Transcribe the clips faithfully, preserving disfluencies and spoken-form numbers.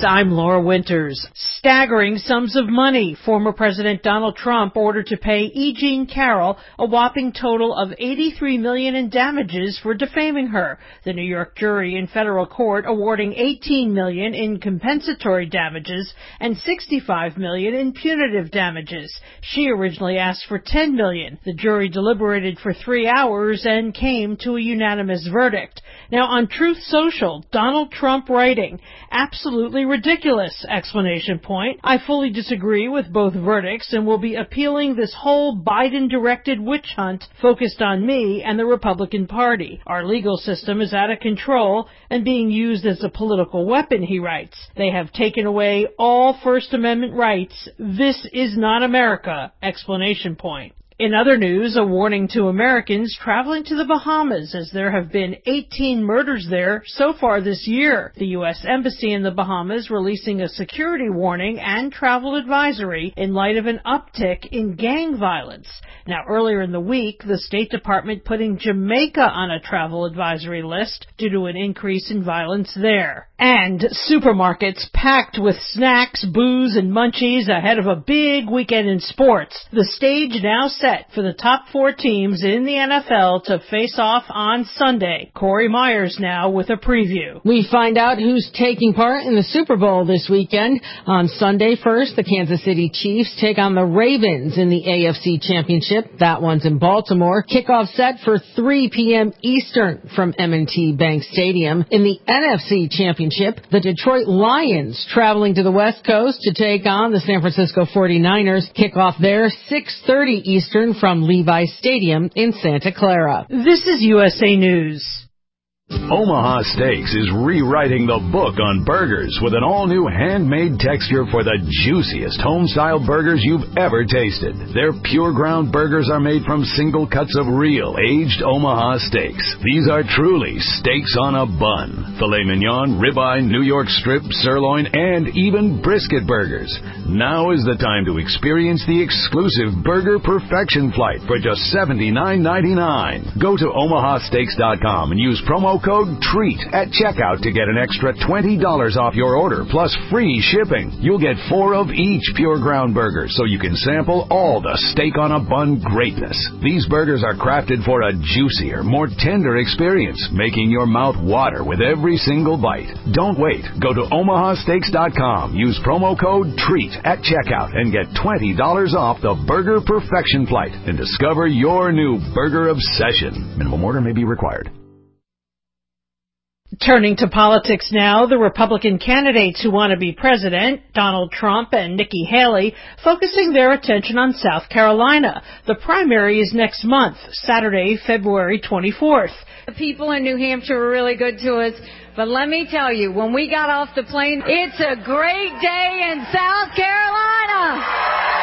I'm Laura Winters. Staggering sums of money. Former President Donald Trump ordered to pay E. Jean Carroll a whopping total of eighty-three million dollars in damages for defaming her. The New York jury in federal court awarding eighteen million dollars in compensatory damages and sixty-five million dollars in punitive damages. She originally asked for ten million dollars. The jury deliberated for three hours and came to a unanimous verdict. Now on Truth Social, Donald Trump writing, absolutely ridiculous, exclamation point. I fully disagree with both verdicts and will be appealing this whole Biden-directed witch hunt focused on me and the Republican Party. Our legal system is out of control and being used as a political weapon, he writes. They have taken away all First Amendment rights. This is not America, explanation point. In other news, a warning to Americans traveling to the Bahamas as there have been eighteen murders there so far this year. The U S Embassy in the Bahamas releasing a security warning and travel advisory in light of an uptick in gang violence. Now, earlier in the week, the State Department putting Jamaica on a travel advisory list due to an increase in violence there. And supermarkets packed with snacks, booze, and munchies ahead of a big weekend in sports. The stage now set for the top four teams in the N F L to face off on Sunday. Corey Myers now with a preview. We find out who's taking part in the Super Bowl this weekend. On Sunday first, the Kansas City Chiefs take on the Ravens in the A F C Championship. That one's in Baltimore. Kickoff set for three p.m. Eastern from M and T Bank Stadium. In the N F C Championship, the Detroit Lions traveling to the West Coast to take on the San Francisco forty-niners. Kickoff there, six thirty Eastern from Levi Stadium in Santa Clara. This is U S A News. Omaha Steaks is rewriting the book on burgers with an all-new handmade texture for the juiciest home-style burgers you've ever tasted. Their pure ground burgers are made from single cuts of real, aged Omaha steaks. These are truly steaks on a bun. Filet mignon, ribeye, New York strip, sirloin, and even brisket burgers. Now is the time to experience the exclusive Burger Perfection Flight for just seventy-nine ninety-nine. Go to omaha steaks dot com and use promo code TREAT at checkout to get an extra twenty dollars off your order, plus free shipping. You'll get four of each pure ground burger, so you can sample all the steak on a bun greatness. These burgers are crafted for a juicier, more tender experience, making your mouth water with every single bite. Don't wait. Go to omaha steaks dot com, use promo code TREAT at checkout, and get twenty dollars off the Burger Perfection Flight and discover your new burger obsession. Minimum order may be required. Turning to politics now, the Republican candidates who want to be president, Donald Trump and Nikki Haley, focusing their attention on South Carolina. The primary is next month, Saturday, February twenty-fourth. The people in New Hampshire were really good to us, but let me tell you, when we got off the plane, it's a great day in South Carolina.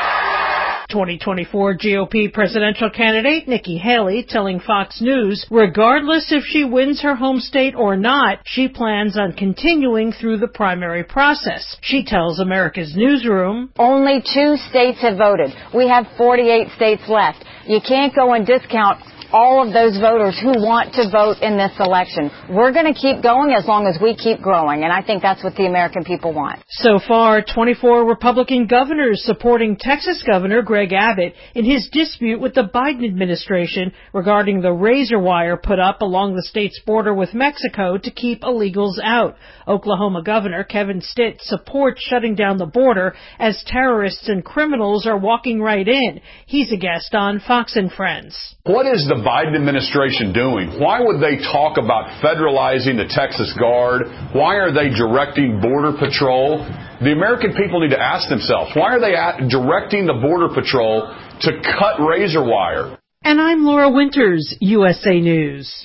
twenty twenty-four G O P presidential candidate Nikki Haley telling Fox News, regardless if she wins her home state or not, she plans on continuing through the primary process. She tells America's Newsroom, only two states have voted. We have forty-eight states left. You can't go and discount all of those voters who want to vote in this election. We're going to keep going as long as we keep growing, and I think that's what the American people want. So far, twenty-four Republican governors supporting Texas Governor Greg Abbott in his dispute with the Biden administration regarding the razor wire put up along the state's border with Mexico to keep illegals out. Oklahoma Governor Kevin Stitt supports shutting down the border as terrorists and criminals are walking right in. He's a guest on Fox and Friends. What is the Biden administration doing? Why would they talk about federalizing the Texas Guard? Why are they directing Border Patrol? The American people need to ask themselves, why are they at directing the Border Patrol to cut razor wire? And I'm Laura Winters, U S A News.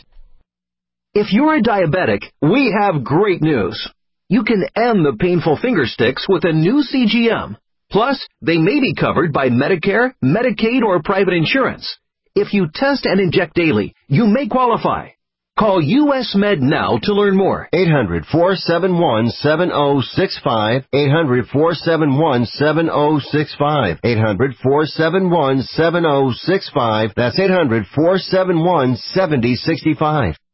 If you're a diabetic, we have great news. You can end the painful finger sticks with a new C G M. Plus, they may be covered by Medicare, Medicaid, or private insurance. If you test and inject daily, you may qualify. Call U S Med now to learn more. eight hundred, four seven one, seven oh six five. eight hundred, four seven one, seven oh six five. eight hundred, four seven one, seven oh six five. That's eight hundred, four seven one, seven oh six five.